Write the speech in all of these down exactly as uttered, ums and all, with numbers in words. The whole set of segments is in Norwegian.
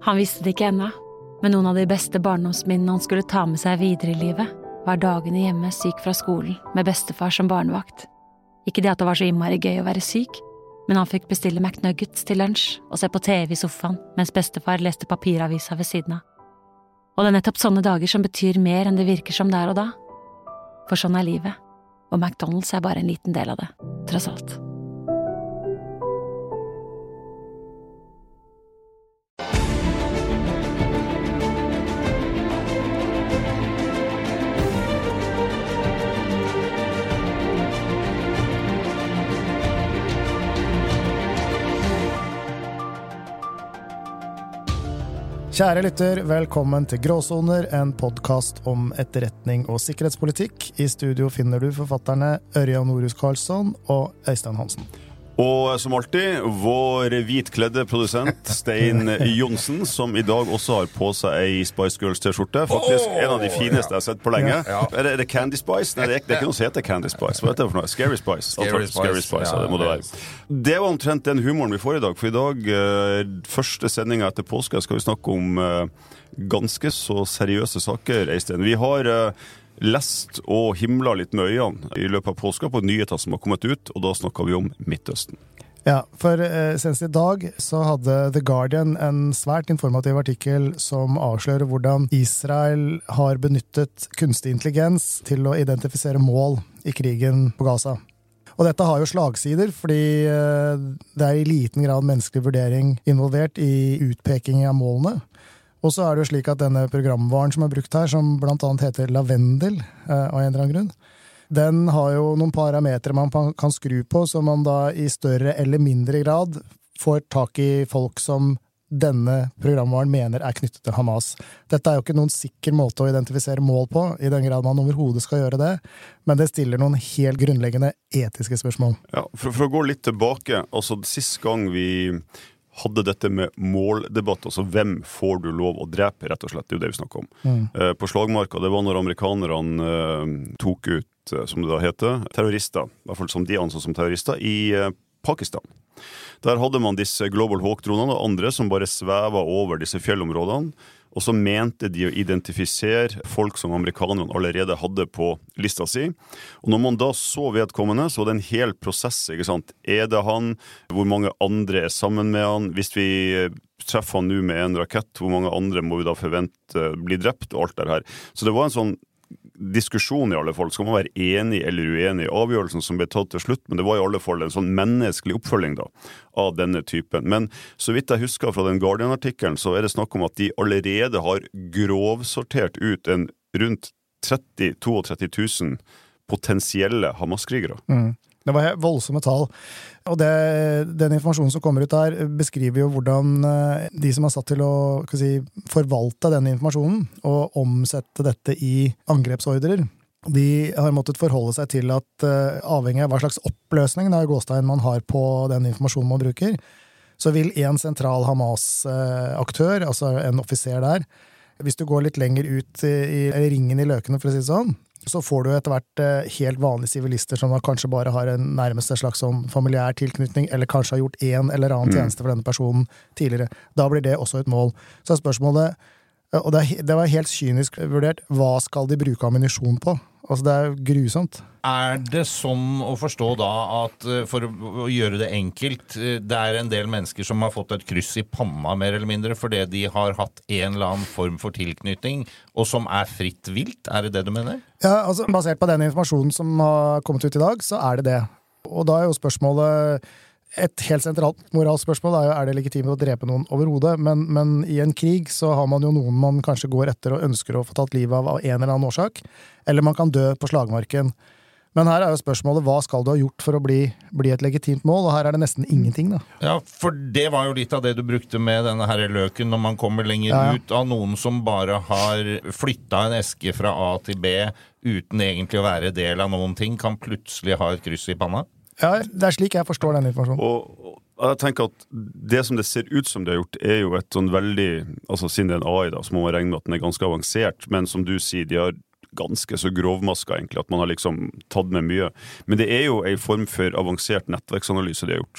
Han visste det ikke ennå, men noen av de beste barndomsminnene han skulle ta med seg videre i livet, var dagene hjemme syk fra skolen med bestefar som barnevakt. Ikke det at det var så innmari gøy å være syk, men han fikk bestille McNuggets til lunsj og se på T V i sofaen mens bestefar leste papiravisa ved siden av. Og det er nettopp sånne dager som betyr mer enn det virker som der og da. For sånn er livet, og McDonald's er bare en liten del av det, tross alt. Kjære lytter, velkommen til Gråsoner, en podcast om etterretning og sikkerhetspolitikk. I studio finner du forfatterne Ørjan Norhus Karlsson og Øystein Hansen. Og som alltid, vår hvitkledde produsent Stein Jonsen, som i dag også har på seg ei Spice Girls t-skjorte. Faktisk oh! En av de fineste jeg har sett på lenge. Ja. Er, det, er det Candy Spice? Nei, det er, det er ikke noe som heter Candy Spice. Hva er det for noe? Scary Spice? Scary Spice, Scary Spice ja, det må det være. Det var omtrent den humoren vi får i dag. For i dag, uh, første sendingen etter påske, skal vi snakke om uh, ganske så seriøse saker, Øystein. Vi har... Uh, lest og himla litt med øynene i løpet av påska på nyheter som har kommet ut, og da snakker vi om Midtøsten. Ja, for eh, senest i dag så hadde The Guardian en svært informativ artikkel som avslører hvordan Israel har benyttet kunstig intelligens til å identifisere mål i krigen på Gaza. Og dette har jo slagsider, fordi eh, det er i liten grad menneskelig vurdering involvert i utpeking av målene. Og så er det jo slik at denne programvaren som er brukt her, som blant annet heter Lavendel, eh, av en eller annen grunn, den har jo noen parametre man kan skru på, så man da i større eller mindre grad får tak i folk som denne programvaren mener er knyttet til Hamas. Dette er jo ikke noen sikker måte å identifisere mål på, i den grad man overhodet skal gjøre det, men det stiller noen helt grunnleggende etiske spørsmål. Ja, for, for å gå litt tilbake, altså sist gang vi... hadde dette med måldebatt, altså hvem får du lov å drepe, rett og slett, det er jo det vi snakker om. Mm. Eh, på slagmarka, det var når amerikanerne eh, tok ut, eh, som det da heter, terrorister, i hvert fall som de anså som terrorister, i eh, Pakistan. Der hadde man disse Global Hawk-dronene og andre som bare sveva over disse fjellområdene, og så mente de å identifisere folk som amerikanerne allerede hadde på lista si. Og når man da så vedkommende, så var det en hel prosess, ikke sant? Er det han? Hvor mange andre er sammen med han? Hvis vi treffer han nå med en rakett, hvor mange andre må vi da forvente bli drept? Og alt det her. Så det var en sånn diskusjon i alle fall. Skal man være enig eller uenig i avgjørelsen som ble tatt til slutt, men det var i alle fall en sånn menneskelig oppfølging da, av denne typen. Men så vidt jeg husker fra den Guardian-artikkelen, så er det snakk om at de allerede har grovsortert ut en rundt tretti til trettito tusen potensielle Hamas-krigere. Mm. Det var voldsomme tall. Og det, den informasjonen som kommer ut der beskriver jo hvordan de som er satt til å hva si, forvalte denne informasjonen og omsette dette i angrepsordrer, de har måttet forholde seg til at avhengig av hva slags oppløsning da, i gåstein man har på den informasjonen man bruker, så vil en sentral Hamas-aktør, altså en offiser der, hvis du går litt lenger ut i, i ringen i løkene, for å si det sånn, så får du etter hvert helt vanlige sivilister som da kanskje bare har en nærmeste slags sånn familiær tilknytning, eller kanskje har gjort en eller annen tjeneste for denne personen tidligere. Da blir det også et mål. Så er spørsmålet, og det, er, det var helt kynisk vurdert, hva skal de bruke ammunisjon på? Altså det er grusomt. Er det sånn å forstå da at for å gjøre det enkelt, det er en del mennesker som har fått et kryss i panna mer eller mindre fordi de har hatt en eller annen form for tilknytning, og som er fritt vilt? Er det det du mener? Ja, altså basert på den informasjonen som har kommet ut i dag, så er det det. Og da er jo spørsmålet, et helt sentralt moralspørsmål er jo, er det legitimt å drepe noen overhodet, men, men i en krig så har man jo noen man kanskje går etter og ønsker å få tatt livet av av en eller annen årsak, eller man kan dø på slagmarken. Men her er jo spørsmålet, hva skal du ha gjort for å bli, bli et legitimt mål? Og her er det nesten ingenting da. Ja, for det var jo litt av det du brukte med denne her løken, når man kommer lenger ja, ja. ut av noen som bare har flyttet en eske fra A til B uten egentlig å være del av noen ting, kan plutselig ha et kryss i panna? Ja, det er slik jeg forstår den informasjonen. Og, og jeg tenker at det som det ser ut som det har gjort, er jo et sånn veldig, altså siden det er en A I da, så må man regne med at den er ganske avansert, men som du sier, de har ganske så grovmaska egentlig, at man har liksom tatt med mye. Men det er jo en form for avansert nettverksanalyse det har gjort.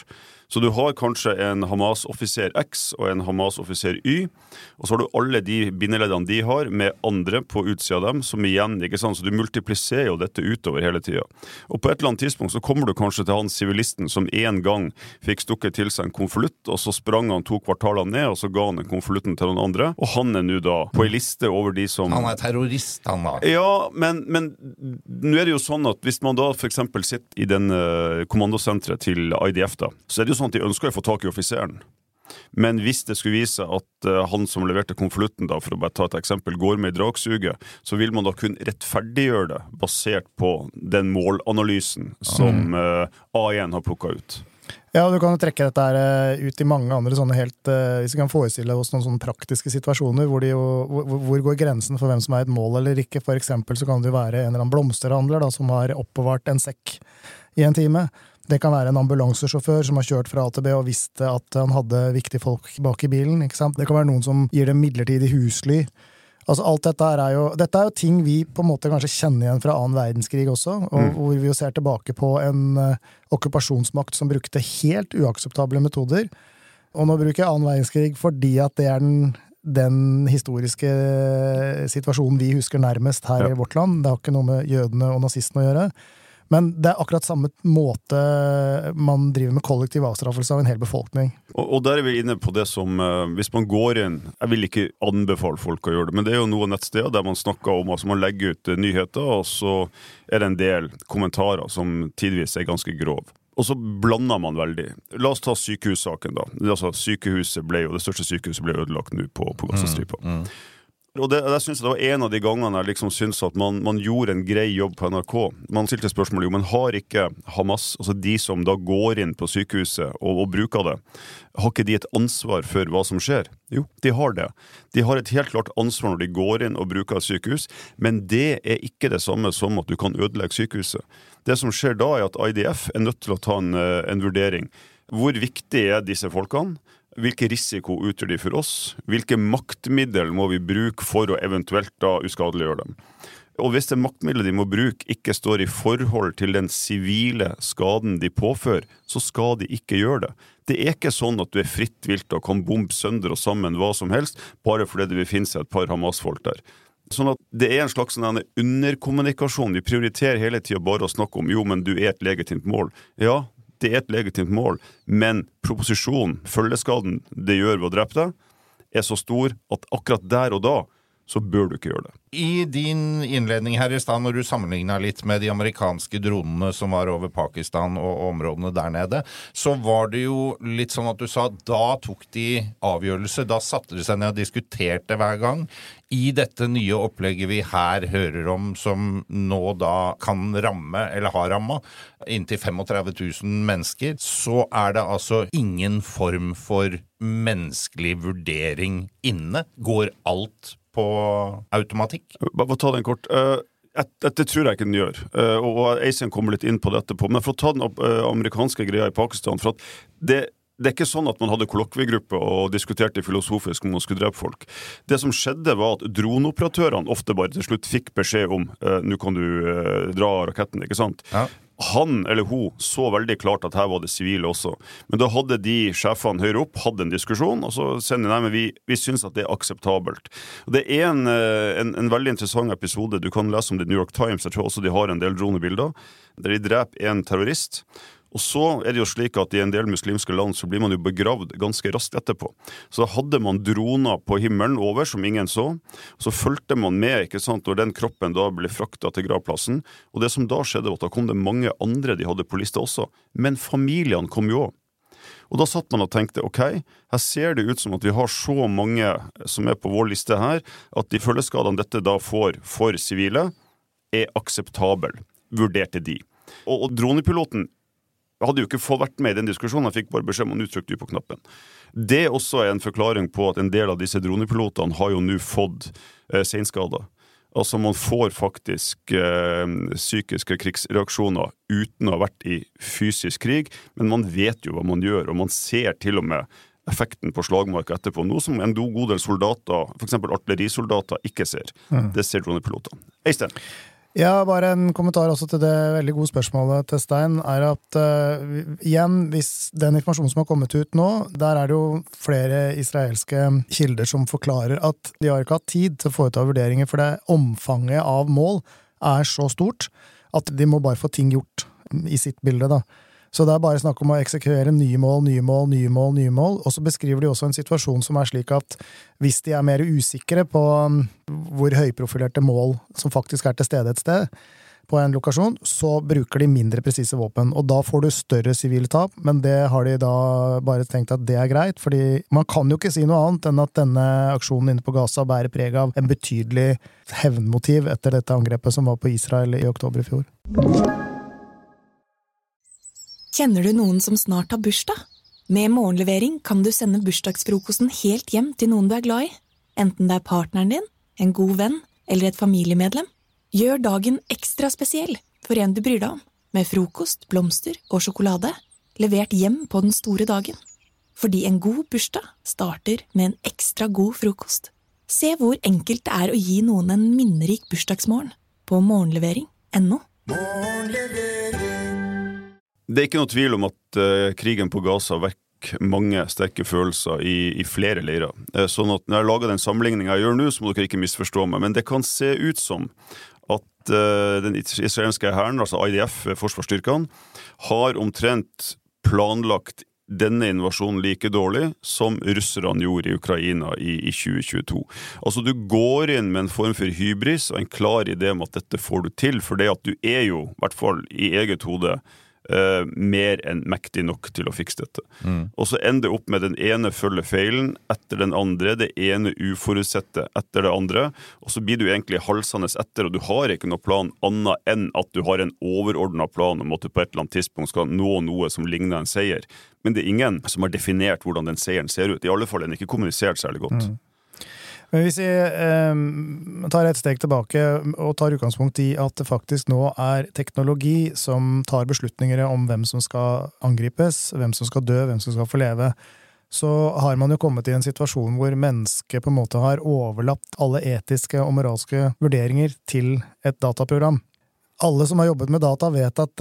Så du har kanskje en Hamas-offiser X og en Hamas-offiser Y, og så har du alle de bindeleddene de har med andre på utsida av dem, som igjen, ikke sant, så du multipliserer jo dette utover hele tiden. Og på et eller annet tidspunkt så kommer du kanskje til han sivilisten som en gang fikk stukket til seg en konvolutt, og så sprang han to kvartaler ned, og så ga han den konvolutten til noen andre, og han er nå da på en liste over de som... Han er terrorist, han da. Ja, men, men nå er det jo sånn at hvis man da for eksempel sitter i den uh, kommandosentret til I D F da, så er det jo sånn at de ønsker å få tak i offiseren. Men hvis det skulle vise at uh, han som leverte konvolutten da, for å bare ta et eksempel, går med i dragsuget, så vil man da kun rettferdiggjøre det basert på den målanalysen som uh, A én har plukket ut. Ja, du kan jo trekke dette her ut i mange andre sånne helt, hvis vi kan forestille oss noen sånne praktiske situasjoner, hvor, de jo, hvor, hvor går grensen for hvem som er et mål eller ikke. For eksempel så kan det jo være en eller annen blomsterhandler da, som har oppbevart en sekk i en time. Det kan være en ambulansesjåfør som har kjørt fra A til B og visste at han hadde viktige folk bak i bilen, ikke sant? Det kan være noen som gir dem midlertidig husly. Altså alt dette er jo, dette er jo ting vi på en måte kanskje kjenner igjen fra annen verdenskrig også, og mm. hvor vi jo ser tilbake på en uh, okkupasjonsmakt som brukte helt uakseptable metoder. Og nå bruker jeg annen verdenskrig fordi at det er den, den historiske situasjonen vi husker nærmest her ja. I vårt land. Det har ikke noe med jødene og nazistene å gjøre. Men det er akkurat samme måte man driver med kollektiv avstraffelse av en hel befolkning. Og, og der er vi inne på det som, uh, hvis man går inn, jeg vil ikke anbefale folk å gjøre det, men det er jo noen nettsteder der man snakker om, altså man legger ut uh, nyheter, og så er det en del kommentarer som tidvis er ganske grov. Og så blander man veldig. La oss ta sykehussaken da. Altså, sykehuset ble jo, det største sykehuset ble ødelagt nå på, på Gazastripa. Mm, mm. Og det, jeg synes det var en av de gangene jeg liksom synes at man, man gjorde en grei jobb på N R K. Man stilte spørsmålet, jo, men har ikke Hamas, altså de som da går inn på sykehuset og, og bruker det, har ikke de et ansvar for hva som skjer? Jo, de har det. De har et helt klart ansvar når de går inn og bruker et sykehus, men det er ikke det samme som at du kan ødelegge sykehuset. Det som skjer da er at I D F er nødt til å ta en, en vurdering. Hvor viktig er disse folkene? Hvilke risiko utgjør de for oss? Hvilke maktmiddel må vi bruke for å eventuelt da uskadeliggjøre dem? Og hvis det maktmiddelet de må bruke ikke står i forhold til den sivile skaden de påfører, så skal de ikke gjøre det. Det er ikke sånn at du er fritt vilt og kan bombe sønder og sammen hva som helst, bare fordi det vil finne seg et par Hamas-folk der. Sånn at det er en slags sånn underkommunikasjon. Vi prioriterer hele tiden bare å snakke om, jo, men du er et legitimt mål. Ja, det er et legitimt mål, men proposisjonen, følgeskaden det gjør ved å drepe deg, er så stor at akkurat der og da, så bør du ikke gjøre det. I din innledning her i stedet, når du sammenlignet litt med de amerikanske dronene som var over Pakistan og områdene der nede, så var det jo litt sånn at du sa, da tok de avgjørelse, da satte de seg ned og diskuterte hver gang. I dette nye opplegget vi her hører om, som nå da kan ramme, eller har rammet, inntil tretifem tusen mennesker, så er det altså ingen form for menneskelig vurdering inne. Går alt på automatikk? Bare ta den kort. Uh, et, et, det tror jeg ikke den gjør. Uh, og Eisen kommer litt inn på dette på. Men for å ta den uh, amerikanske greia i Pakistan, for at det, det er ikke sånn at man hadde kollokviegruppe og diskuterte filosofisk om man skulle drepe folk. Det som skjedde var at droneoperatørene ofte bare til slutt fikk beskjed om uh, nå kan du uh, dra raketten, ikke sant? Ja. Han eller hun så veldig klart at her var det sivile også. Men da hadde de sjefene høyere opp, hadde en diskusjon, og så sender de, nei, men vi, vi synes at det er akseptabelt. Og det er en, en, en veldig interessant episode, du kan lese om det i New York Times, jeg tror også de har en del dronebilder, der de dreper en terrorist. Og så er det jo slik at i en del muslimske land så blir man jo begravd ganske raskt etterpå. Så da hadde man droner på himmelen over som ingen så. Så fulgte man med, ikke sant, når den kroppen da ble fraktet til gravplassen. Og det som da skjedde var at da kom det mange andre de hadde på lista også. Men familiene kom jo også. Og da satt man og tenkte, ok, her ser det ut som at vi har så mange som er på vår liste her, at de følgeskadene dette da får for sivile er akseptabel, vurderte de. Og, og dronepiloten jeg hadde jo ikke fått vært med i den diskusjonen, jeg fikk bare beskjed om å uttrykke du på knappen. Det er også en forklaring på at en del av disse dronepilotene har jo nå fått eh, senskader. Altså man får faktisk eh, psykiske krigsreaksjoner uten å ha vært i fysisk krig, men man vet jo hva man gjør, og man ser til og med effekten på slagmark etterpå. Noe som en god del soldater, for eksempel artillerisoldater, ikke ser. Mm. Det ser dronepilotene. Øystein? Ja, bare en kommentar også til det veldig gode spørsmålet til Stein, er at uh, igjen, hvis den informasjonen som har kommet ut nå, der er det jo flere israelske kilder som forklarer at de har ikke hatt tid til å foreta vurderinger, for det omfanget av mål er så stort at de må bare få ting gjort i sitt bilde da. Så det er bare snakk om å eksekvere nye mål, nye mål, nye mål, nye mål, og så beskriver de også en situasjon som er slik at hvis de er mer usikre på hvor høyprofilerte mål som faktisk er til stede et sted på en lokasjon, så bruker de mindre presise våpen, og da får du større sivile tap, men det har de da bare tenkt at det er greit, fordi man kan jo ikke si noe annet enn at denne aksjonen inne på Gaza bærer preg av en betydelig hevnmotiv etter dette angrepet som var på Israel i oktober i fjor. Kjenner du noen som snart har bursdag? Med morgenlevering kan du sende bursdagsfrokosten helt hjem til noen du er glad i. Enten det er partneren din, en god venn eller et familiemedlem. Gjør dagen ekstra spesiell for en du bryr deg om, med frokost, blomster og sjokolade, levert hjem på den store dagen. Fordi en god bursdag starter med en ekstra god frokost. Se hvor enkelt det er å gi noen en minnerik bursdagsmorgen på morgenlevering punktum no. Det er ikke noe tvil om at uh, krigen på Gaza vekker mange sterke følelser i, i flere leirer. Uh, sånn at når jeg lager den sammenligningen jeg gjør nå, så må dere ikke misforstå meg, men det kan se ut som at uh, den israelske hæren, altså I D F, forsvarsstyrkene, har omtrent planlagt denne invasjonen like dårlig som russerne gjorde i Ukraina i, i tjue tjueto. Altså du går inn med en form for hybris og en klar idé om at dette får du til, for det at du er jo, i hvert fall i eget hode, Uh, mer enn mektig nok til å fikse dette. Mm. Og så ender det opp med den ene følge feilen etter den andre, det ene uforutsette etter det andre, og så blir du egentlig halsende etter, og du har ikke noe plan annet enn at du har en overordnet plan om at du på et eller annet tidspunkt skal nå noe som ligner en seier. Men det er ingen som har definert hvordan den seieren ser ut. I alle fall er den ikke kommunisert særlig godt. Mm. Men hvis vi eh, tar et steg tilbake og tar utgangspunkt i at det faktisk nå er teknologi som tar beslutninger om hvem som skal angripes, hvem som skal dø, hvem som skal få leve, så har man jo kommet i en situasjon hvor mennesket på en måte har overlatt alle etiske og moralske vurderinger til et dataprogram. Alle som har jobbet med data vet at,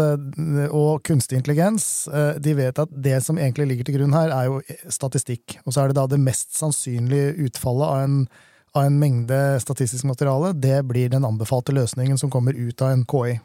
og kunstig intelligens, de vet at det som egentlig ligger til grunn her er jo statistikk. Og så er det da det mest sannsynlige utfallet av en, av en mengde statistisk materiale, det blir den anbefalte løsningen som kommer ut av en K I.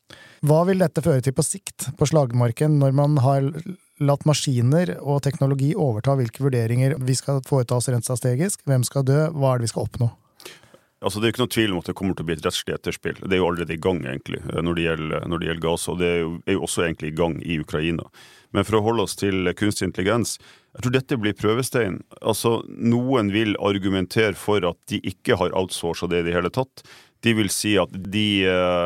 Hva vil dette føre til på sikt på slagmarken når man har latt maskiner og teknologi overta hvilke vurderinger vi skal foreta oss rent strategisk, hvem skal dø, hva er det vi skal oppnå? Altså, det er jo ikke noe tvil om at det kommer til å bli et rettslig etterspill. Det er jo allerede i gang, egentlig, når det gjelder, når det gjelder Gaza, og det er jo, er jo også egentlig i gang i Ukraina. Men for å holde oss til kunstig intelligens, jeg tror dette blir prøvestein. Altså, noen vil argumentere for at de ikke har outsourcet det i det hele tatt. De vil si at de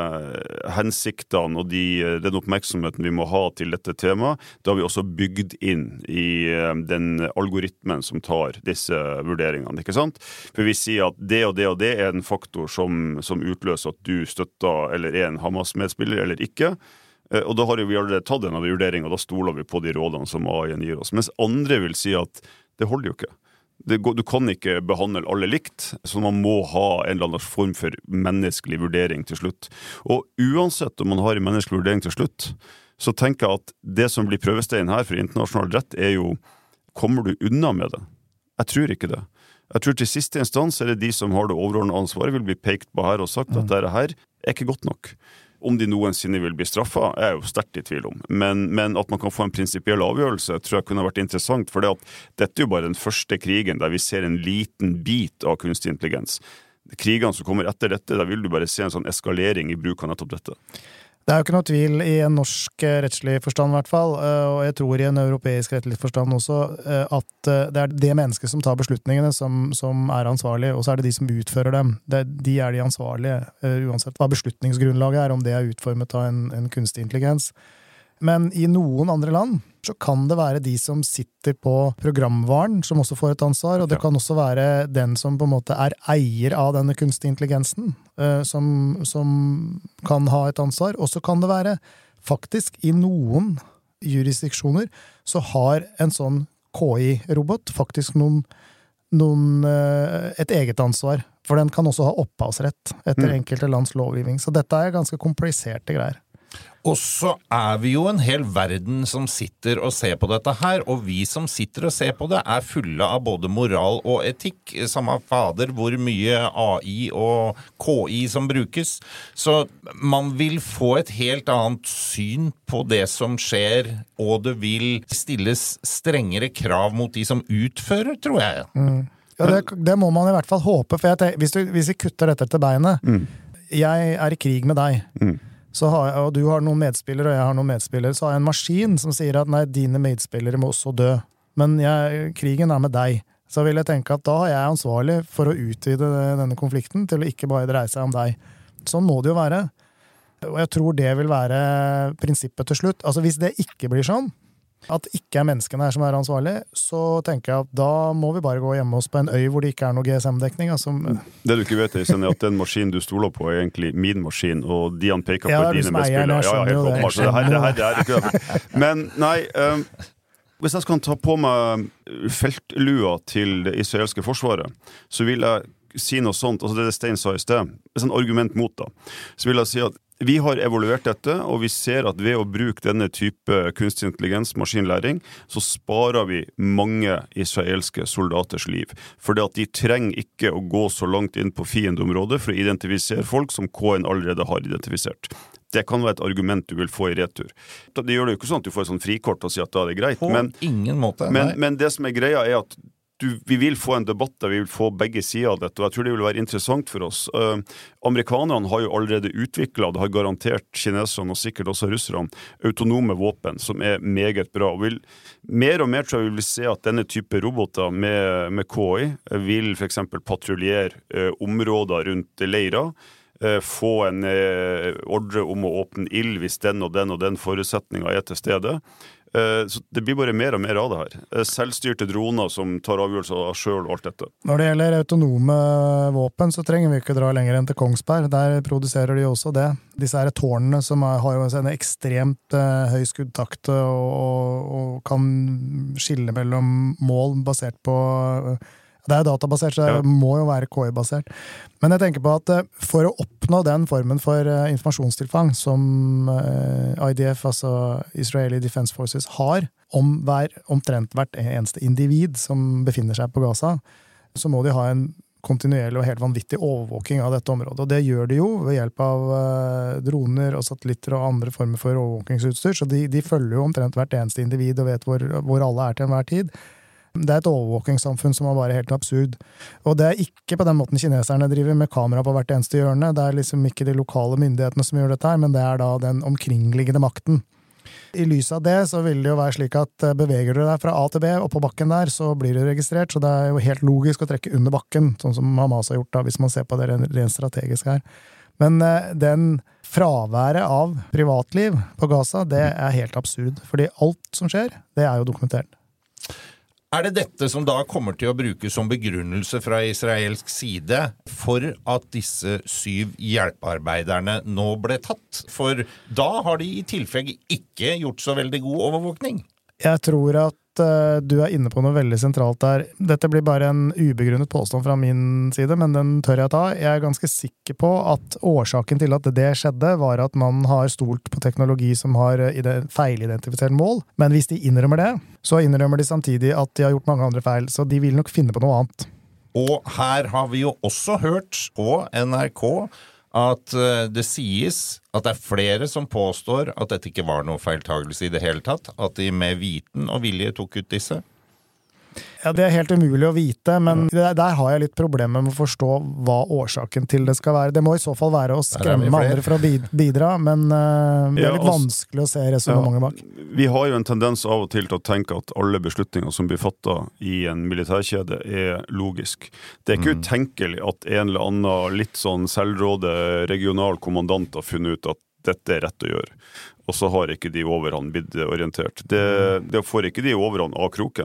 uh, hensiktene og de, den oppmerksomheten vi må ha til dette temaet, da har vi også bygd inn i uh, den algoritmen som tar disse vurderingene, ikke sant? For vi sier at det og det og det er en faktor som, som utløser at du støtter eller er en Hamas-medspiller eller ikke. Uh, og da har vi allerede tatt denne vurderingen, og da stoler vi på de rådene som A I gir oss. Mens andre vil si at det holder jo ikke. Det går, du kan ikke behandle alle likt, så man må ha en eller annen form for menneskelig vurdering til slutt. Og uansett om man har en menneskelig vurdering til slutt, så tenker jeg at det som blir prøvestein her for internasjonal rett er jo, kommer du unna med det? Jeg tror ikke det. Jeg tror til siste instans er det de som har det overordnede ansvaret vil bli pekt på her og sagt at dette her er ikke godt nok. Om de noensinne vil bli straffet, er jeg jo sterkt i tvil om. Men, men at man kan få en prinsipiell avgjørelse, tror jeg kunne vært interessant, for det at dette er jo bare den første krigen der vi ser en liten bit av kunstig intelligens. Krigene som kommer etter dette, der vil du bare se en sånn eskalering i bruk av nettopp dette. Det er jo ikke noe tvil i en norsk rettslig forstand i hvert fall, og jeg tror i en europeisk rettslig forstand også, at det er det mennesket som tar beslutningene som, som er ansvarlig, og så er det de som utfører dem. Det, de er de ansvarlige, uansett hva beslutningsgrunnlaget er, om det er utformet av en, en kunstig intelligens. Men i noen andre land så kan det være de som sitter på programvaren som også får et ansvar, og det kan også være den som på en måte er eier av denne kunstig intelligensen som, som kan ha et ansvar. Og så kan det være faktisk i noen jurisdiksjoner så har en sånn K I-robot faktisk noen, noen, et eget ansvar, for den kan også ha opphavsrett etter mm. enkelte lands lovgivning. Så dette er ganske kompliserte greier. Og så er vi jo en hel verden som sitter og ser på dette her, og vi som sitter og ser på det er fulle av både moral og etikk, samme fader hvor mye A I og K I som brukes. Så man vil få et helt annet syn på det som skjer, og det vil stilles strengere krav mot de som utfører, tror jeg. Mm. Ja, det, det må man i hvert fall håpe, for jeg tenker, hvis, du, hvis vi kutter dette til beinet, mm. jeg er i krig med deg, mm. så har jeg, og du har noen medspillere, og jeg har noen medspillere, så har jeg en maskin som sier at nei, dine medspillere må også dø. Men jeg, krigen er med deg. Så vil jeg tenke at da er jeg ansvarlig for å utvide denne konflikten til å ikke bare dreie seg om deg. Sånn må det jo være. Og jeg tror det vil være prinsippet til slutt. Altså hvis det ikke blir sånn, at ikke er menneskene her som er ansvarlig, så tenker jeg at da må vi bare gå hjemme oss på en øy hvor det ikke er noe G S M-dekning. Altså. Det du ikke vet, er at den maskinen du stoler på er egentlig min maskin, og de han peker på ja, er dine medspillere. Ja, ja, helt åpenbart. Det her, det her, det her er ikke det. Men nei, um, hvis jeg skal ta på meg feltlua til det israelske forsvaret, så vil jeg si noe sånt, altså det Stein sa i sted, et sånt argument mot da, så vil jeg si at vi har evaluert dette, og vi ser at ved å bruke denne type kunstig intelligens, maskinlæring, så sparer vi mange israelske soldaters liv. Fordi at de trenger ikke å gå så langt inn på fiendeområdet for å identifisere folk som K N allerede har identifisert. Det kan være et argument du vil få i retur. Det gjør det jo ikke sånn at du får et sånt frikort og sier at da er det greit. På men, ingen måte, men, men det som er greia er at Du, vi vil få en debatt der vi vil få begge sider av dette, og jeg tror det vil være interessant for oss. Uh, amerikanerne har jo allerede utviklet, det har garantert kineserne og sikkert også russerne, autonome våpen som er meget bra. Og vil, mer og mer tror jeg vi vil se at denne type roboter med, med K I vil for eksempel patruljere uh, områder rundt leirer, uh, få en uh, ordre om å åpne ild hvis den og den og den forutsetningen er til stede. Så det blir bare mer og mer av det her. Selvstyrte droner som tar avgjørelser av selv og alt dette. Når det gjelder autonome våpen, så trenger vi ikke dra lenger enn til Kongsberg. Der produserer de også det. Disse her tårnene som er, har jo en ekstremt uh, høy skuddtakt og, og, og kan skille mellom mål basert på uh, det er databasert, så det ja. Må jo være K I-basert. Men jeg tenker på at for å oppnå den formen for informasjonstilfang som I D F, altså Israeli Defense Forces, har om hver, omtrent hvert eneste individ som befinner seg på Gaza, så må de ha en kontinuerlig og helt vanvittig overvåking av dette området. Og det gjør de jo ved hjelp av droner og satellitter og andre former for overvåkingsutstyr, så de, de følger jo omtrent hvert eneste individ og vet hvor, hvor alle er til enhver tid. Det er et overvåkingssamfunn som er bare helt absurd. Og det er ikke på den måten kineserne driver med kamera på hvert eneste hjørne. Det er liksom ikke de lokale myndighetene som gjør dette her, men det er da den omkringliggende makten. I lys av det så vil det jo være slik at beveger du deg fra A til B og på bakken der, så blir du registrert, så det er jo helt logisk å trekke under bakken, sånn som Hamas har gjort da, hvis man ser på det rent strategisk her. Men den fraværet av privatliv på Gaza, det er helt absurd, fordi alt som skjer, det er jo dokumentert. Er det dette som da kommer til å brukes som begrunnelse fra israelsk side for at disse syv hjelpearbeiderne nå ble tatt? For da har de i tilfelle ikke gjort så veldig god overvåkning. Jeg tror at uh, du er inne på noe veldig sentralt der. Dette blir bare en ubegrunnet påstand fra min side, men den tør jeg ta. Jeg er ganske sikker på at årsaken til at det skjedde var at man har stolt på teknologi som har feilidentifisert mål. Men hvis de innrømmer det, så innrømmer de samtidig at de har gjort mange andre feil, så de vil nok finne på noe annet. Og her har vi jo også hørt på N R K at det sies at det er flere som påstår at dette ikke var noe feiltagelse i det hele tatt, at de med viten og vilje tok ut disse. Ja, det er helt umulig å vite, men der, der har jeg litt problemer med å forstå hva årsaken til det skal være. Det må i så fall være å skremme andre for å bidra, men uh, det er litt ja, også, vanskelig å se resonemanget bak. Ja, vi har jo en tendens av og til til å tenke at alle beslutninger som blir fattet i en militærkjede er logisk. Det er ikke mm. utenkelig at en eller annen litt sånn selvråde regional kommandant har funnet ut at dette er rett å gjøre. Og så har ikke de overhånd blitt orientert. Det, det får ikke de overhånd av kroken.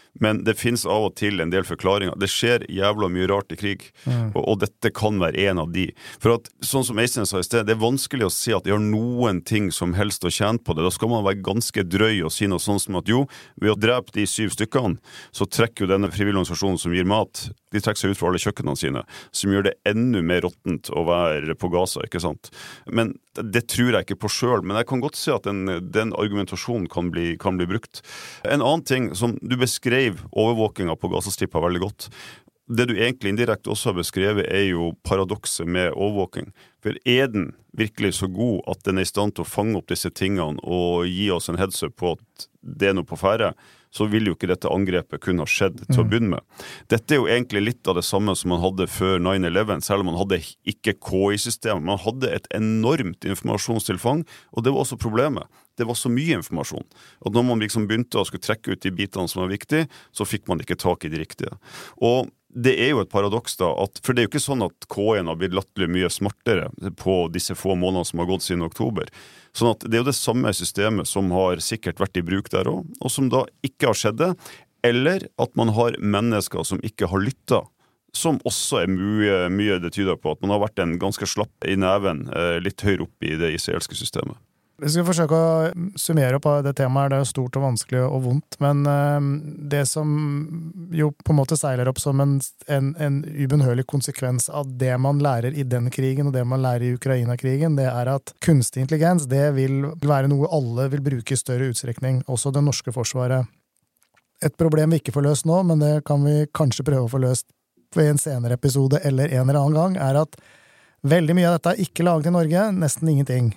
Men det finnes av og til en del forklaringer. Det skjer jævla mye rart i krig, mm. og, og dette kan være en av de. For at, sånn som Øystein sa i sted, det er vanskelig å si at de har noen ting som helst å tjene på det. Da skal man være ganske drøy og si noe sånn som at jo, ved å drepe de syv stykkene, så trekker jo denne frivillige organisasjonen som gir mat, de trekker seg ut fra alle kjøkkenene sine, som gjør det enda mer råttent å være på Gaza, ikke sant? Men det tror jeg ikke på selv, men jeg kan godt si at den, den argumentasjonen kan bli, kan bli brukt. En annen ting som du beskrev overvåkingen på Gazastripa veldig godt. Det du egentlig indirekte også har beskrevet er jo paradokset med overvåking. For er den virkelig så god at den er i stand til å fange opp disse tingene og gi oss en heads up på at det er noe på færre, så vil jo ikke dette angrepet kunne ha skjedd til å begynne med. Dette er jo egentlig litt av det samme som man hadde før nine eleven, selv om man hadde ikke K I-systemet. Man hadde et enormt informasjonstilfang, og det var også problemet. Det var så mye informasjon. Og når man liksom begynte å skulle trekke ut de bitene som var viktige, så fikk man ikke tak i de riktige. Og det er jo et paradoks da, at, for det er jo ikke sånn at K I-en har blitt latterlig mye smartere på disse få månedene som har gått siden oktober. Sånn at det er jo det samme systemet som har sikkert vært i bruk der også, og som da ikke har skjedd det, eller at man har mennesker som ikke har lyttet, som også er mye, mye det tyder på at man har vært en ganske slapp i neven, litt høyere opp i det israelske systemet. Vi skal forsøke å summere opp av det temaet. Det er jo stort og vanskelig og vondt, men det som jo på en måte seiler opp som en, en, en ubønnhørlig konsekvens av det man lærer i den krigen og det man lærer i Ukraina-krigen, det er at kunstig intelligens, det vil være noe alle vil bruke i større utstrekning, også det norske forsvaret. Et problem vi ikke får løst nå, men det kan vi kanskje prøve å få løst i en senere episode eller en eller annen gang, er at veldig mye av dette er ikke laget i Norge, nesten ingenting.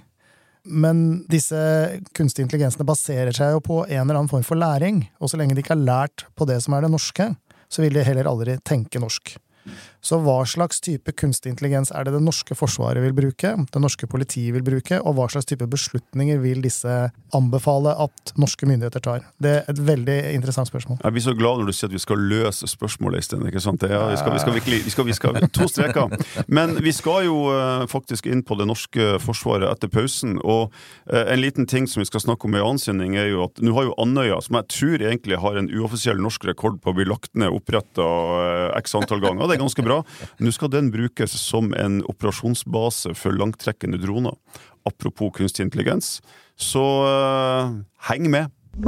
Men disse kunstige intelligensene baserer seg jo på en eller annen form for læring, og så lenge de ikke har lært på det som er det norske, så vil de heller aldri tenke norsk. Så hva slags type kunstig intelligens er det det norske forsvaret vil bruke, det norske politiet vil bruke, og hva slags type beslutninger vil disse anbefale at norske myndigheter tar? Det er et veldig interessant spørsmål. Jeg blir så glad når du sier at vi skal løse spørsmålet i stedet, ikke sant? Ja, vi skal, vi skal virkelig, vi skal, vi skal, to streker. Men vi skal jo uh, faktisk inn på det norske forsvaret etter pausen, og uh, en liten ting som vi skal snakke om i ansynning er jo at nå har jo Andøya, som jeg tror egentlig har en uoffisiell norsk rekord på å bli lagt ned opprettet uh, x antall ganger, det er ganske bra. Nå skal den brukes som en operasjonsbase for langtrekkende droner. Apropos kunstig intelligens. Så uh, heng med!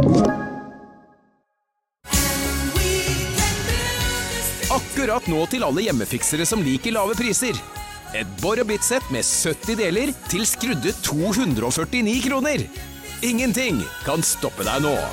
Akkurat nå til alle hjemmefiksere som liker lave priser. Et Bor og Bit-sett med sytti deler til skrudde to hundre og førtini kroner. Ingenting kan stoppe deg nå.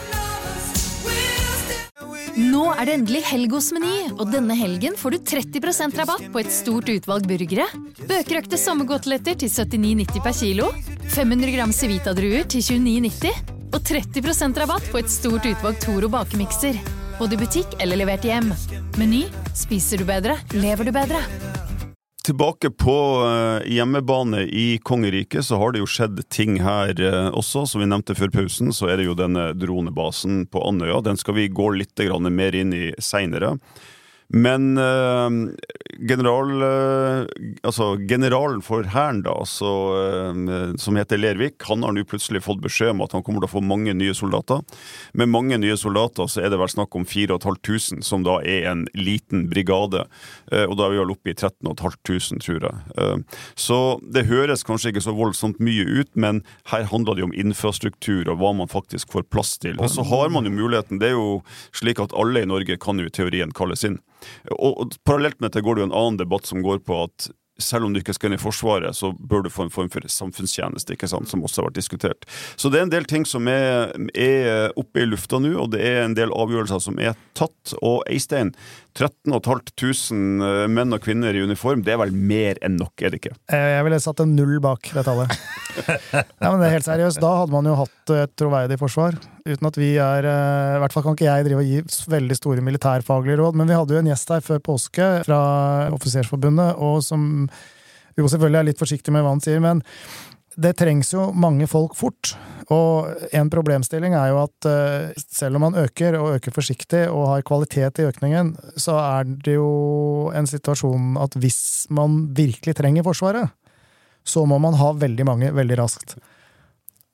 Nå er det endelig helg hos Meny, og denne helgen får du tretti prosent rabatt på et stort utvalg burgere. Bøkerøkte sommergåteletter til syttini nitti per kilo, fem hundre gram Civita-druer til tjueni nitti, og tretti prosent rabatt på et stort utvalg Toro bakemikser. Både i butikk eller levert hjem. Meny, spiser du bedre, lever du bedre. Tilbake på uh, hjemmebane i Kongeriket så har det jo skjedd ting her uh, også, som vi nevnte før pausen, så er det jo denne dronebasen på Andøya. Den skal vi gå litt grann mer inn i senere. Men uh, general, uh, altså generalen for Hæren da, altså, uh, som heter Lervik, han har nå plutselig fått beskjed om at han kommer til å få mange nye soldater. Med mange nye soldater så er det vel snakk om fire og et halvt tusen, som da er en liten brigade. Uh, og da er vi vel oppe i tretten og et halvt tusen, tror jeg. Uh, så det høres kanskje ikke så voldsomt mye ut, men her handler det om infrastruktur og hva man faktisk får plass til. Og så har man jo muligheten, det er jo slik at alle i Norge kan jo i teorien kalles inn. Og parallelt med dette går det jo en annen debatt som går på at selv om du ikke skal inn i forsvaret, så bør du få en form for samfunnstjeneste, ikke sant, som også har vært diskutert. Så det er en del ting som er, er oppe i lufta nå, og det er en del avgjørelser som er tatt. Og Eistein, tretten og et halvt tusen menn og kvinner i uniform, det er vel mer enn nok, er det ikke? Jeg ville satt en null bak det tallet. Ja, men det er helt seriøst. Da hadde man jo hatt et troverdig forsvar, uten at vi er, i hvert fall kan ikke jeg drive og gi veldig store militærfaglige råd, men vi hadde jo en gjest her før påske fra Offisersforbundet, og som jo selvfølgelig er litt forsiktig med hva han sier, men det trengs jo mange folk fort, og en problemstilling er jo at selv om man øker, og øker forsiktig, og har kvalitet i økningen, så er det jo en situasjon at hvis man virkelig trenger forsvaret, så må man ha veldig mange veldig raskt.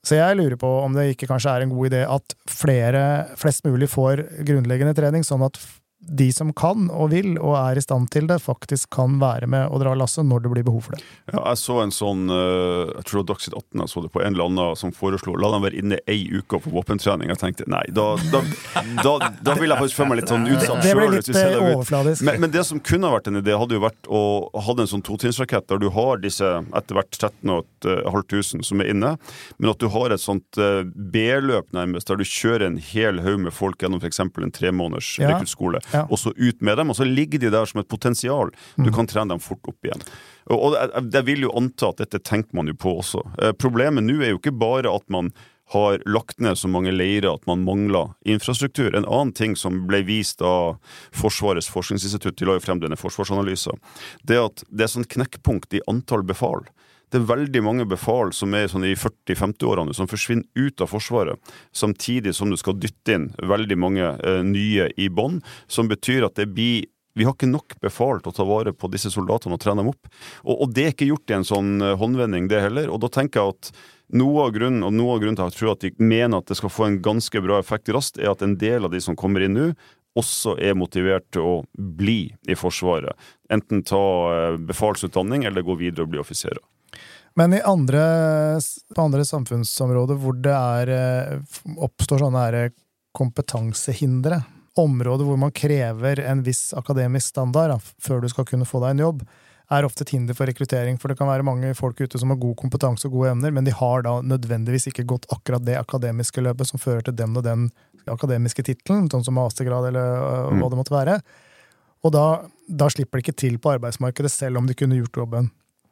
Så jeg lurer på om det ikke kanskje er en god idé at flere, flest mulig får grunnleggende trening, sånn at de som kan og vil og er i stand til det, faktisk kan være med og dra lasset når det blir behov for det. Ja, jeg så en sånn, jeg tror det var Dagsnytt atten, jeg så det på en eller annen som foreslo, la dem være inne ei uke for våpentrening. Jeg tenkte, nei, da, da, da, da vil jeg faktisk føle meg litt sånn utsatt. Det blir litt overfladisk. Men, men det som kunne vært en idé, hadde jo vært å ha en sånn totrinnsrakett, der du har disse etter hvert tretten og et halvt tusen som er inne, men at du har et sånt B-løp nærmest, der du kjører en hel haug med folk gjennom for eksempel en tre måneders ja. rekruttskole. Ja. Og så ut med dem, og så ligger de der som et potensial. Du kan trene dem fort opp igjen. Og jeg vil jo anta at dette tenker man jo på også. Problemet nå er jo ikke bare at man har lagt ned så mange leirer at man mangler infrastruktur. En annen ting som ble vist av Forsvarets forskningsinstitutt, de la jo frem denne forsvarsanalysen, det er at det er sånn knekkpunkt i antall befal. Det er veldig mange befal som er sånn i førti til femti-årene som forsvinner ut av Forsvaret, samtidig som du skal dytte inn veldig mange eh, nye i bånd, som betyr at det blir, vi har ikke nok befal til å ta vare på disse soldatene og trene dem opp. Og, og det er ikke gjort i en sånn eh, håndvending det heller, og da tenker jeg at noe av grunnen, og noe av grunnen til at jeg tror at de mener at det skal få en ganske bra effekt raskt, er at en del av de som kommer inn nå, også er motivert til å bli i Forsvaret. Enten ta eh, befalsutdanning eller gå videre og bli offiserer. Men i andre, på andre samfunnsområder hvor det er, oppstår sånne her kompetansehindre, områder hvor man krever en viss akademisk standard da, før du skal kunne få deg en jobb, er ofte et hinder for rekruttering, for det kan være mange folk ute som har god kompetanse og gode evner, men de har da nødvendigvis ikke gått akkurat det akademiske løpet som fører til den og den akademiske titlen, sånn som mastergrad eller hva det måtte være. Og da, da slipper de ikke til på arbeidsmarkedet selv om de kunne gjort jobben.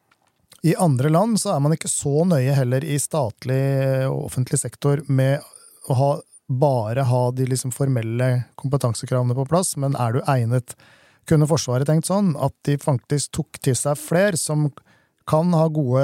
I andre land så er man ikke så nøye heller i statlig og offentlig sektor med å ha, bare ha de liksom formelle kompetansekravene på plass, men er du egnet? Kunne Forsvaret tenkt sånn at de faktisk tok til seg flere som kan ha gode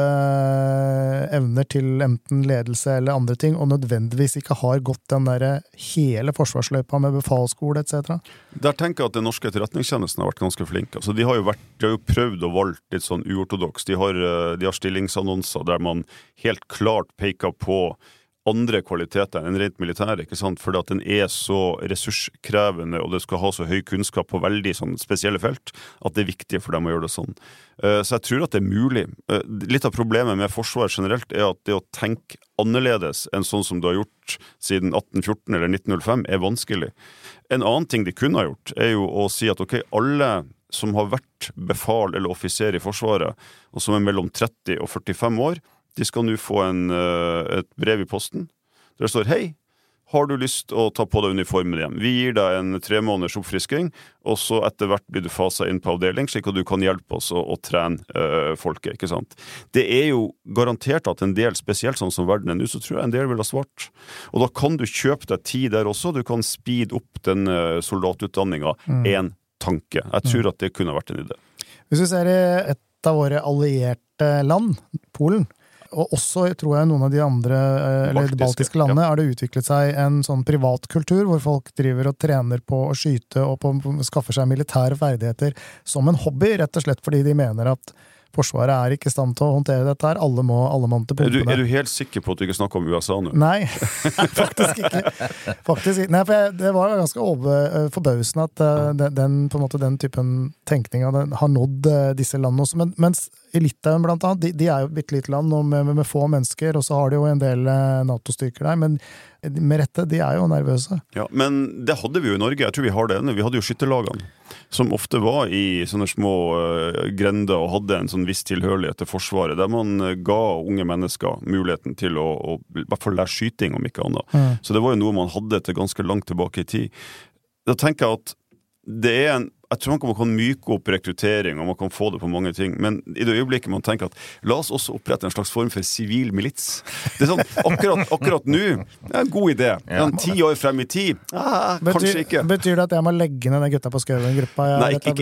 evner til enten ledelse eller andre ting, og nødvendigvis ikke har gått den der hele forsvarsløypa med befalsskole, et cetera? Der tenker jeg at den norske etterretningstjenesten har vært ganske flink. Altså, de har jo, vært, de har jo prøvd og valgt litt sånn uortodoks. De har, de har stillingsannonser der man helt klart peker på andre kvaliteter enn rent militære, ikke sant? Fordi at den er så ressurskrevende, og det skal ha så høy kunnskap på veldig sånn spesielle felt, at det er viktig for dem å gjøre det sånn. Så jeg tror at det er mulig. Litt av problemet med forsvar generelt er at det å tenke annerledes enn sånn som du har gjort siden atten fjorten eller nitten null fem er vanskelig. En annen ting de kunne ha gjort er jo å si at ok, alle som har vært befal eller offiser i Forsvaret, og som er mellom tretti og førtifem år, de skal nå få en, et brev i posten, der det står, hei, har du lyst å ta på deg uniformen igjen? Vi gir deg en tre måneders oppfrisking, og så etter hvert blir du faset inn på avdeling, slik at du kan hjelpe oss å, å trene uh, folket, ikke sant? Det er jo garantert at en del, spesielt sånn som verden er nå, så tror jeg en del vil ha svart. Og da kan du kjøpe deg tid der også, du kan speede opp den uh, soldatutdanningen, mm. en tanke. Jeg tror mm. at det kunne vært en idé. Hvis vi ser i et av våre allierte land, Polen, og også, tror jeg, noen av de andre, eller de baltiske landene, ja. Er det utviklet seg en sånn privat kultur, hvor folk driver og trener på å skyte og på å skaffe seg militære ferdigheter som en hobby, rett og slett fordi de mener at Forsvaret er ikke i stand til å håndtere dette her. Alle må, alle må til pumpene. Er du, er du helt sikker på at du ikke snakker om U S A nå? Nei, faktisk ikke. Faktisk ikke. Nei, for jeg, det var ganske over, forbausende at uh, den, den, på en måte, den typen tenkning har nådd uh, disse landene også. Men, mens i Litauen blant annet, de, de er jo et bitte lite land med, med, med få mennesker, og så har de jo en del uh, NATO-styrker der, men med rette, de er jo nervøse. Ja, men det hadde vi jo i Norge. Jeg tror vi har det ennå. Vi hadde jo skytterlagene, som ofte var i sånne små uh, grender og hadde en sånn viss tilhørighet til Forsvaret, der man uh, ga unge mennesker muligheten til å, å i hvert fall lære skyting, om ikke annet. Mm. Så det var jo noe man hadde til ganske langt tilbake i tid. Da tenker jeg at det er en jeg tror man kan myke opp rekruttering, og man kan få det på mange ting, men i det øyeblikket man tenker at la oss også opprette en slags form for sivil milits. Det er sånn, akkurat, akkurat nå, det er en god idé. Ja. Ti år frem i tid, ah, betyr, kanskje ikke. Betyr det at jeg må legge ned den gutta på Skauen-gruppa? Nei, ikke,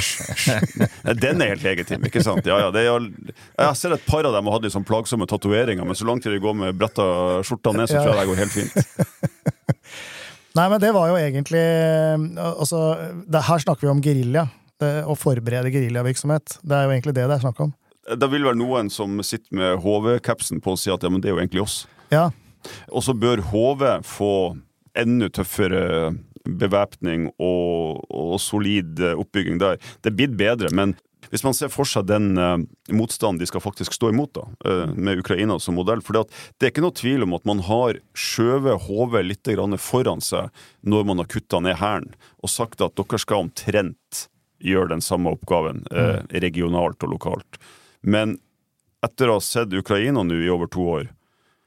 ikke. Den er helt legitim, ikke sant? Ja, ja, det er, jeg ser et par av dem og hadde sånn plagsomme tatoveringer, men så langt til de går med bretta skjorta ned, så tror jeg det går helt fint. Nei, men det var jo egentlig, altså, det, her snakker vi om guerilla, å forberede guerillavirksomhet. Det er jo egentlig det det er snakk om. Det vil være noen som sitter med H V-kapsen på og sier at ja, men det er jo egentlig oss. Ja, Og så bør H V få enda tøffere bevæpning og, og solid oppbygging der. Det blir bedre, men hvis man ser for seg den uh, motstanden de skal faktisk stå imot da, uh, med Ukraina som modell, for det, det er ikke noe tvil om at man har skjøvet H V litt grann foran seg når man har kuttet ned hæren, og sagt at dere skal omtrent gjøre den samme oppgaven uh, regionalt og lokalt. Men etter å ha sett Ukraina nå i over to år,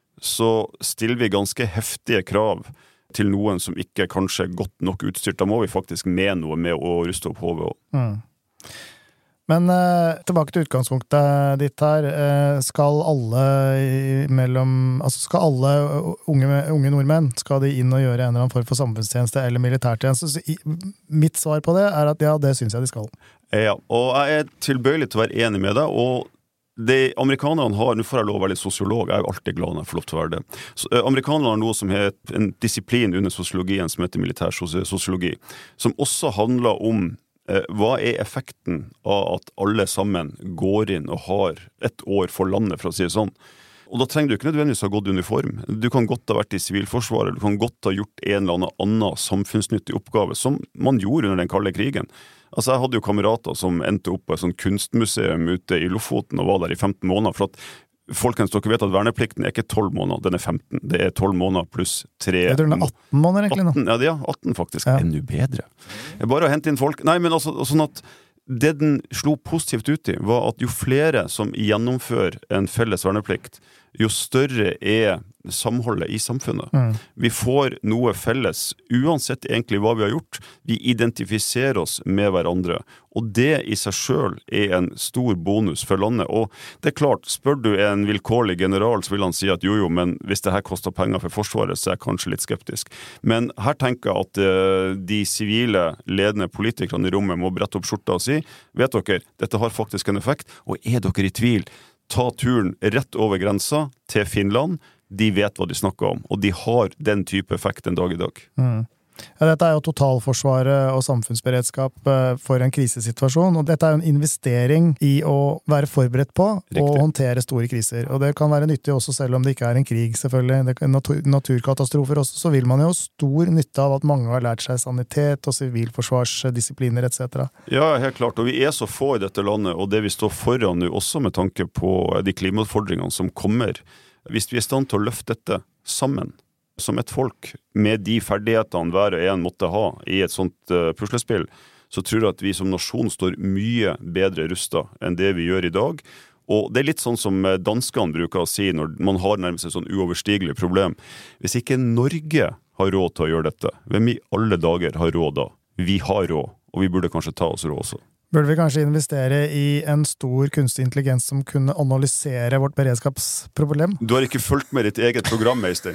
så stiller vi ganske heftige krav til noen som ikke kanskje er godt nok utstyrt. Da må vi faktisk med noe med å ruste opp H V også. Mm. Men eh, tilbake til utgangspunktet ditt her. Eh, skal alle mellom, altså skal alle unge, unge nordmenn, skal de inn og gjøre en eller annen form for samfunnstjeneste eller militærtjeneste? Så i, mitt svar på det er at ja, det synes jeg de skal. Ja, og jeg er tilbøyelig til å være enig med deg, og det amerikanerne har, nå får jeg lov å være litt sosiolog, jeg er jo alltid glad når jeg får lov til å være det. Så, eh, amerikanerne har noe som heter en disiplin under sosiologien som heter militær sosiologi, som også handler om eh, hva er effekten av at alle sammen går inn og har et år for landet, for å si det sånn. Og da trenger du ikke nødvendigvis ha gått i uniform. Du kan godt ha vært i sivilforsvaret, du kan godt ha gjort en eller annen annen samfunnsnyttig oppgave, som man gjorde under den kalde krigen. Altså, jeg hadde jo kamerater som endte opp på et sånt kunstmuseum ute i Lofoten og var der i femten måneder, for at folkens, dere vet at verneplikten er ikke tolv måneder, den er femten. Det er tolv måneder pluss tre. Jeg tror den er atten måneder egentlig nå. atten, ja, det er atten faktisk. Ja. Enda bedre. Bare å hente inn folk. Nei, men altså, sånn at det den slo positivt ut i, var at jo flere som gjennomfører en felles verneplikt, jo større er samholdet i samfunnet. Mm. Vi får noe felles, uansett egentlig hva vi har gjort. Vi identifiserer oss med hverandre, og det i seg selv er en stor bonus for landet. Og det er klart, spør du en vilkårlig general, så vil han si at jo jo, men hvis det her koster penger for forsvaret, så er jeg kanskje litt skeptisk. Men her tenker jeg at uh, de sivile ledende politikerne i rommet må brette opp skjorta og si, vet dere, dette har faktisk en effekt, og er dere i tvil, ta turen rett over grensa til Finland. De vet hva de snakker om, og de har den type effekt en dag i dag. Mm. Ja, dette er jo totalforsvaret og samfunnsberedskap for en krisesituasjon, og dette er jo en investering i å være forberedt på Riktig. Og håndtere store kriser. Og det kan være nyttig også selv om det ikke er en krig, selvfølgelig. Det kan natur- naturkatastrofer også, så vil man jo stor nytte av at mange har lært seg sanitet og sivilforsvarsdisipliner et cetera. Ja, helt klart, og vi er så få i dette landet, og det vi står foran nå også med tanke på de klimautfordringene som kommer. Hvis vi er i stand til å løfte dette sammen, som et folk, med de ferdighetene hver og en måtte ha i et sånt uh, puslespill, så tror jeg at vi som nasjon står mye bedre rustet enn det vi gjør i dag. Og det er litt sånn som danskene bruker å si når man har nærmest et sånn uoverstigelig problem. Hvis ikke Norge har råd til å gjøre dette, hvem i alle dager har råd da? Vi har råd, og vi burde kanskje ta oss råd også. Burde vi kanskje investere i en stor kunstig intelligens som kunne analysere vårt beredskapsproblem? Du har ikke fulgt med ditt eget program, Meister.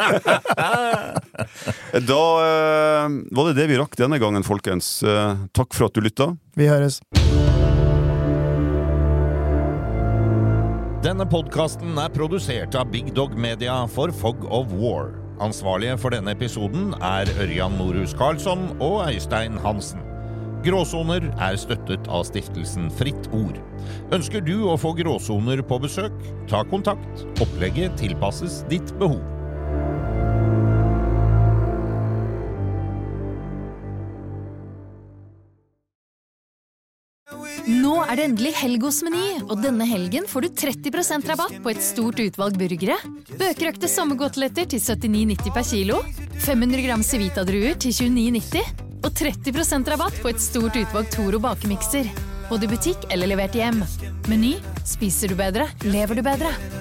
Da eh, var det det vi rakk denne gangen, folkens. Eh, takk for at du lyttet. Vi høres. Denne podcasten er produsert av Big Dog Media for Fog of War. Ansvarlige for denne episoden er Ørjan Norhus Karlsson og Øystein Hansen. Gråsoner er støttet av stiftelsen Fritt Ord. Ønsker du å få gråsoner på besøk? Ta kontakt. Opplegget tilpasses ditt behov. Nå er det endelig helg hos Meny, og denne helgen får du tretti prosent rabatt på et stort utvalg burgere. Bøkerøkte sommergåteletter til syttini nitti per kilo, fem hundre gram Civita-druer til tjueni nitti, og tretti prosent rabatt på et stort utvalg Toro bakemikser. Både i butikk eller levert hjem. Meny, spiser du bedre, lever du bedre.